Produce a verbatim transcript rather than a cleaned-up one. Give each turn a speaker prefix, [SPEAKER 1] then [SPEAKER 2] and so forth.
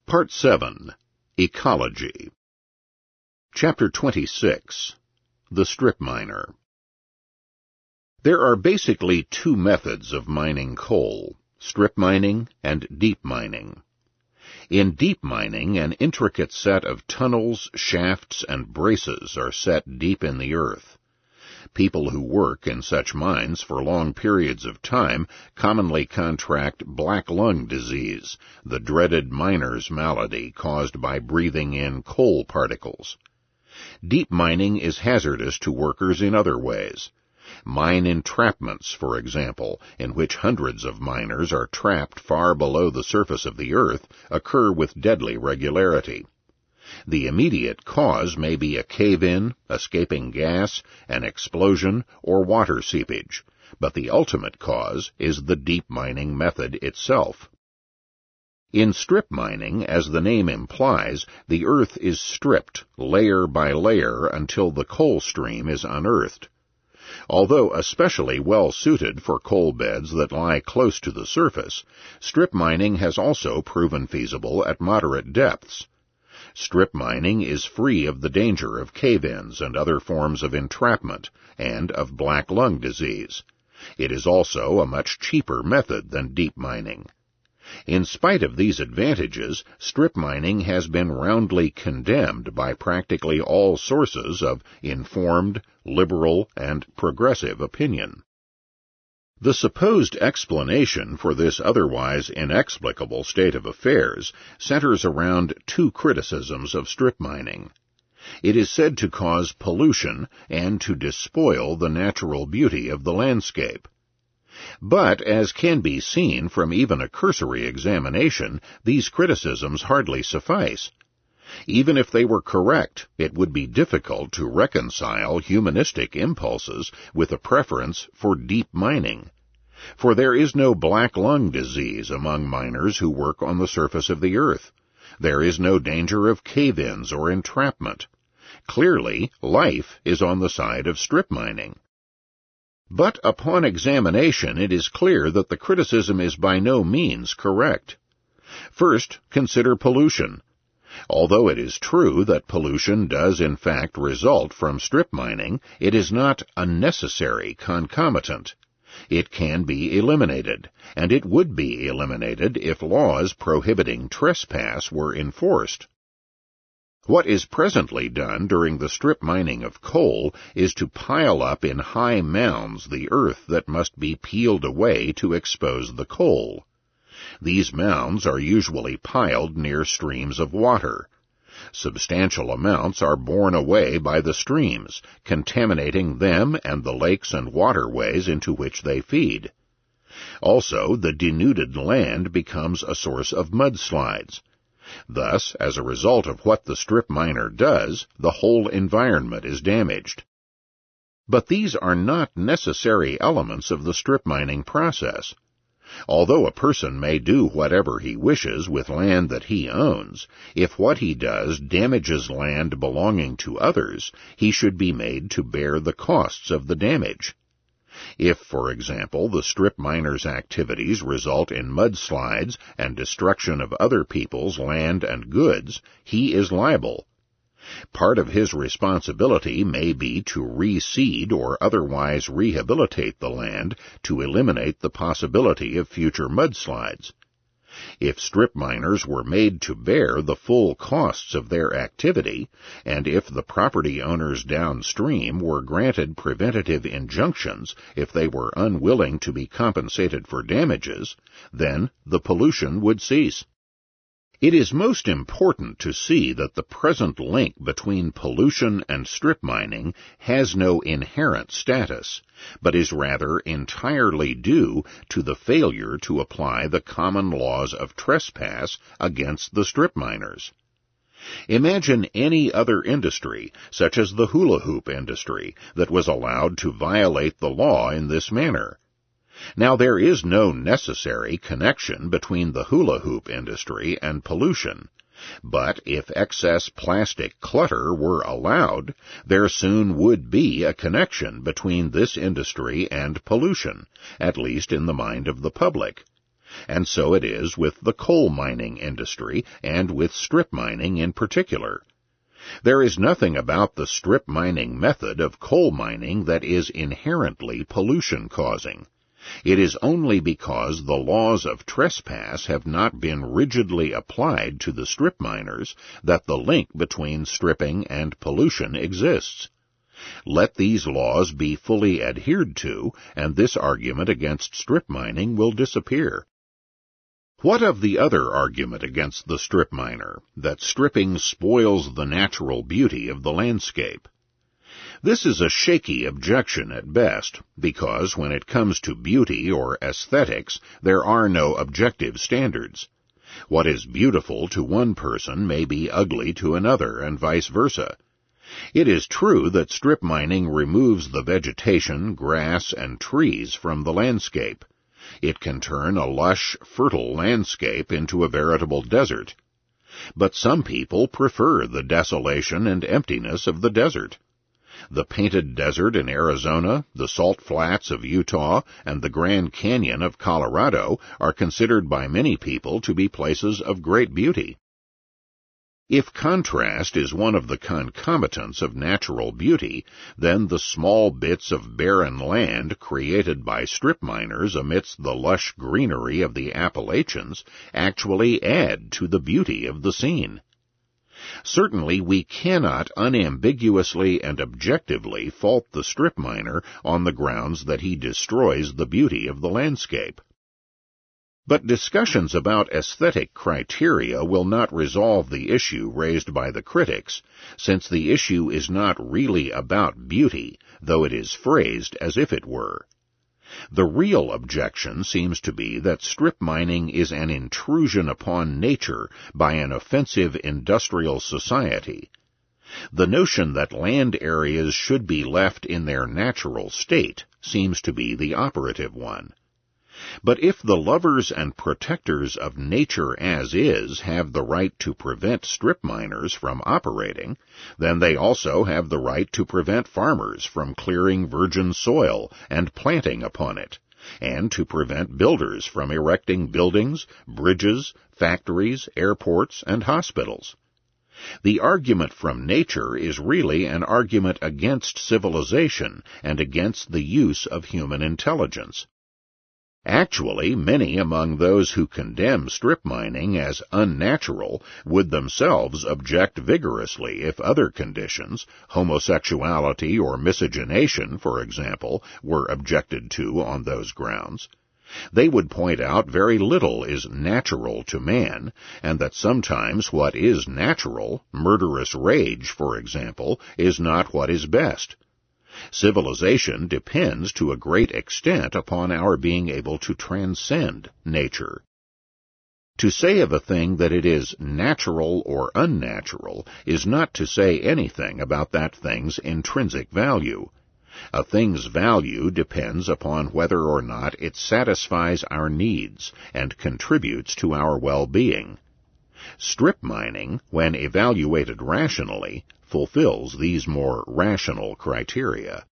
[SPEAKER 1] Part seven. Ecology. Chapter twenty-six. The Strip Miner. There are basically two methods of mining coal: strip mining and deep mining. In deep mining, an intricate set of tunnels, shafts, and braces are set deep in the earth. People who work in such mines for long periods of time commonly contract black lung disease, the dreaded miner's malady caused by breathing in coal particles. Deep mining is hazardous to workers in other ways. Mine entrapments, for example, in which hundreds of miners are trapped far below the surface of the earth, occur with deadly regularity. The immediate cause may be a cave-in, escaping gas, an explosion, or water seepage, but the ultimate cause is the deep mining method itself. In strip mining, as the name implies, the earth is stripped layer by layer until the coal stream is unearthed. Although especially well suited for coal beds that lie close to the surface, strip mining has also proven feasible at moderate depths. Strip mining is free of the danger of cave-ins and other forms of entrapment, and of black lung disease. It is also a much cheaper method than deep mining. In spite of these advantages, strip mining has been roundly condemned by practically all sources of informed, liberal, and progressive opinion. The supposed explanation for this otherwise inexplicable state of affairs centers around two criticisms of strip mining. It is said to cause pollution and to despoil the natural beauty of the landscape. But, as can be seen from even a cursory examination, these criticisms hardly suffice. Even if they were correct, it would be difficult to reconcile humanistic impulses with a preference for deep mining. For there is no black lung disease among miners who work on the surface of the earth. There is no danger of cave-ins or entrapment. Clearly, life is on the side of strip mining. But upon examination, it is clear that the criticism is by no means correct. First, consider pollution. Although it is true that pollution does in fact result from strip mining, it is not a necessary concomitant. It can be eliminated, and it would be eliminated if laws prohibiting trespass were enforced. What is presently done during the strip mining of coal is to pile up in high mounds the earth that must be peeled away to expose the coal. These mounds are usually piled near streams of water. Substantial amounts are borne away by the streams, contaminating them and the lakes and waterways into which they feed. Also, the denuded land becomes a source of mudslides. Thus, as a result of what the strip miner does, the whole environment is damaged. But these are not necessary elements of the strip mining process. Although a person may do whatever he wishes with land that he owns, if what he does damages land belonging to others, he should be made to bear the costs of the damage. If, for example, the strip miner's activities result in mudslides and destruction of other people's land and goods, he is liable. Part of his responsibility may be to reseed or otherwise rehabilitate the land to eliminate the possibility of future mudslides. If strip miners were made to bear the full costs of their activity, and if the property owners downstream were granted preventative injunctions if they were unwilling to be compensated for damages, then the pollution would cease. It is most important to see that the present link between pollution and strip mining has no inherent status, but is rather entirely due to the failure to apply the common laws of trespass against the strip miners. Imagine any other industry, such as the hula hoop industry, that was allowed to violate the law in this manner. Now, there is no necessary connection between the hula hoop industry and pollution, but if excess plastic clutter were allowed, there soon would be a connection between this industry and pollution, at least in the mind of the public. And so it is with the coal mining industry, and with strip mining in particular. There is nothing about the strip mining method of coal mining that is inherently pollution-causing. It is only because the laws of trespass have not been rigidly applied to the strip miners that the link between stripping and pollution exists. Let these laws be fully adhered to, and this argument against strip mining will disappear. What of the other argument against the strip miner, that stripping spoils the natural beauty of the landscape? This is a shaky objection at best, because when it comes to beauty or aesthetics, there are no objective standards. What is beautiful to one person may be ugly to another, and vice versa. It is true that strip mining removes the vegetation, grass, and trees from the landscape. It can turn a lush, fertile landscape into a veritable desert. But some people prefer the desolation and emptiness of the desert. The Painted Desert in Arizona, the Salt Flats of Utah, and the Grand Canyon of Colorado are considered by many people to be places of great beauty. If contrast is one of the concomitants of natural beauty, then the small bits of barren land created by strip miners amidst the lush greenery of the Appalachians actually add to the beauty of the scene. Certainly we cannot unambiguously and objectively fault the strip miner on the grounds that he destroys the beauty of the landscape. But discussions about aesthetic criteria will not resolve the issue raised by the critics, since the issue is not really about beauty, though it is phrased as if it were. The real objection seems to be that strip mining is an intrusion upon nature by an offensive industrial society. The notion that land areas should be left in their natural state seems to be the operative one. But if the lovers and protectors of nature as is have the right to prevent strip miners from operating, then they also have the right to prevent farmers from clearing virgin soil and planting upon it, and to prevent builders from erecting buildings, bridges, factories, airports, and hospitals. The argument from nature is really an argument against civilization and against the use of human intelligence. Actually, many among those who condemn strip mining as unnatural would themselves object vigorously if other conditions, homosexuality or miscegenation, for example, were objected to on those grounds. They would point out very little is natural to man, and that sometimes what is natural, murderous rage, for example, is not what is best. Civilization depends to a great extent upon our being able to transcend nature. To say of a thing that it is natural or unnatural is not to say anything about that thing's intrinsic value. A thing's value depends upon whether or not it satisfies our needs and contributes to our well-being. Strip mining, when evaluated rationally, fulfills these more rational criteria.